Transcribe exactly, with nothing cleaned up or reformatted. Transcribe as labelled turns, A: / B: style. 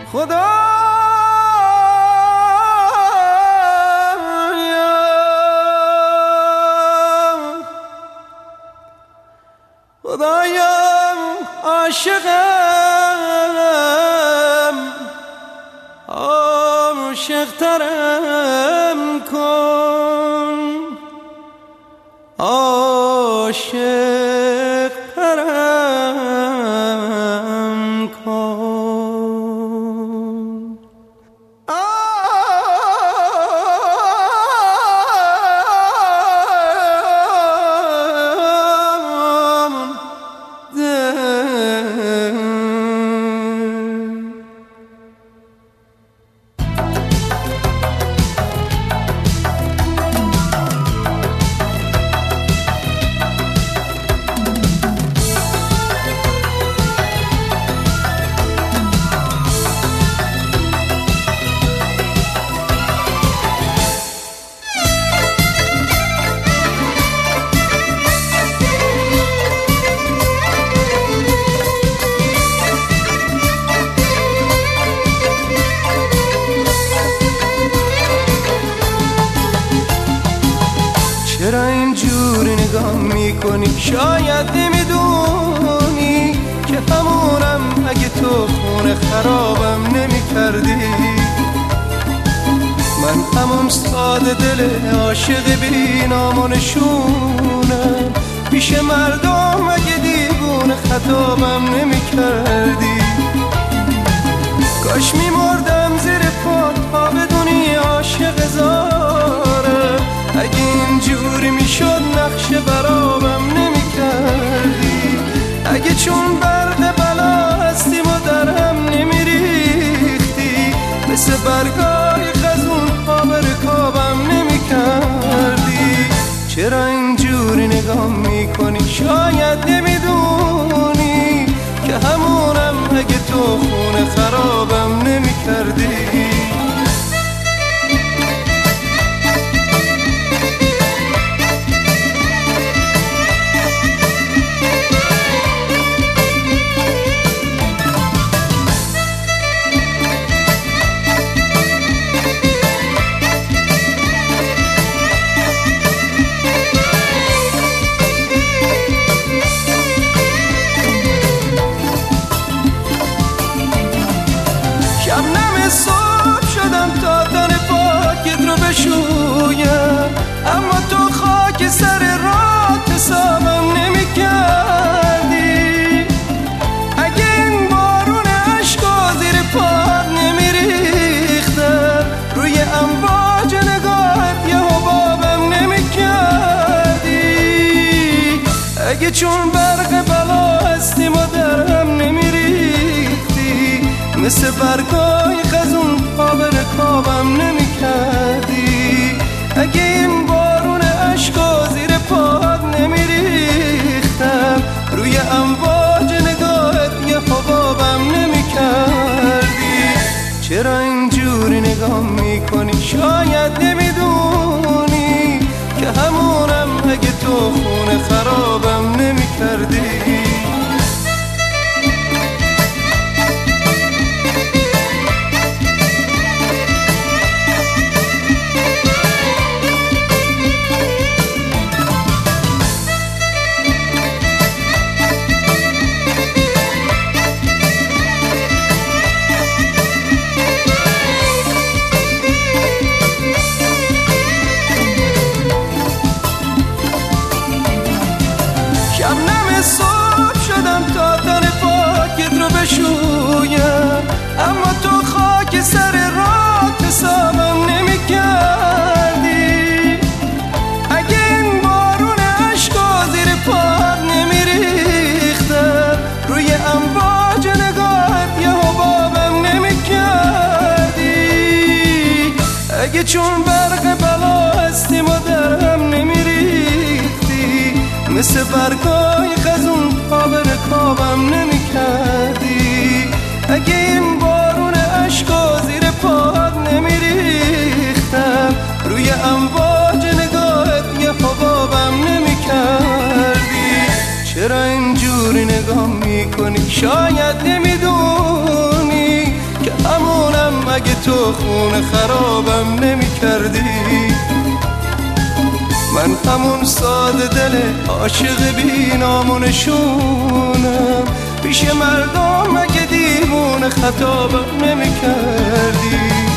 A: خدا خدایا عاشقم عاشق‌ترم کن عاشق‌ترم کن چرا اینجوری نگاه میکنی؟ شاید نمیدونی که همونم اگه تو خونه خرابم نمیکردی. من همون ساده دل عاشق بی نام و نشونم، پیش مردم اگه دیوونه خطابم نمیکردی. کاش میمردم زیر پا تا بدونی عاشق زارم، اگه اینجوری میشد نقش برابم نمی کردی. اگه چون برق بلا هستیم و درهم نمی ریختی، مثل برگای خزون پا به رکابم نمی کردی. چرا اینجوری نگاه میکنی؟ شاید نمیدونی که همونم اگه تو خونه خرابم نمی کردی. صبح شدم تا تن پاکت رو بشویم، اما تو خاک سر رات حسابم نمی کردی. اگه این بارون عشق زیر پات نمی ریختم، روی امواج نگاهت یه حبابم نمی کردی. اگه چون برق بلا هستیم و درهم نمی ریختی، مثل برگای خزون پا به رکابم نمی کردی. اگه این بارون عشقا زیر پات نمی ریختم، روی امواج نگاهت یه حبابم نمی کردی. چرا اینجوری نگاه میکنی؟ شاید نمیدونی که همونم اگه تو خونه خرابم نمی کردی. صبح شدم تا تن پاکت رو بشویم، اما تو خاک سر رات حسابم نمی کردی. اگه این بارون عشقا زیر پات نمی ریختم، روی امواج نگاهت یه حبابم نمی کردی. اگه چون برق بلا هستیم و درهم نمی ریختی، مثل برگای خزون پا به رکابم نمی کردی. اگه این بارون عشقا زیر پات نمی ریختم، روی امواج نگاهت یه حبابم نمی کردی. چرا اینجوری نگاه میکنی؟ شاید نمیدونی که همونم اگه تو خون خرابم نمی کردی. من همون ساده دل عاشق بی نام و نشونم، پیش مردم اگه دیوونه خطابم نمی کردی.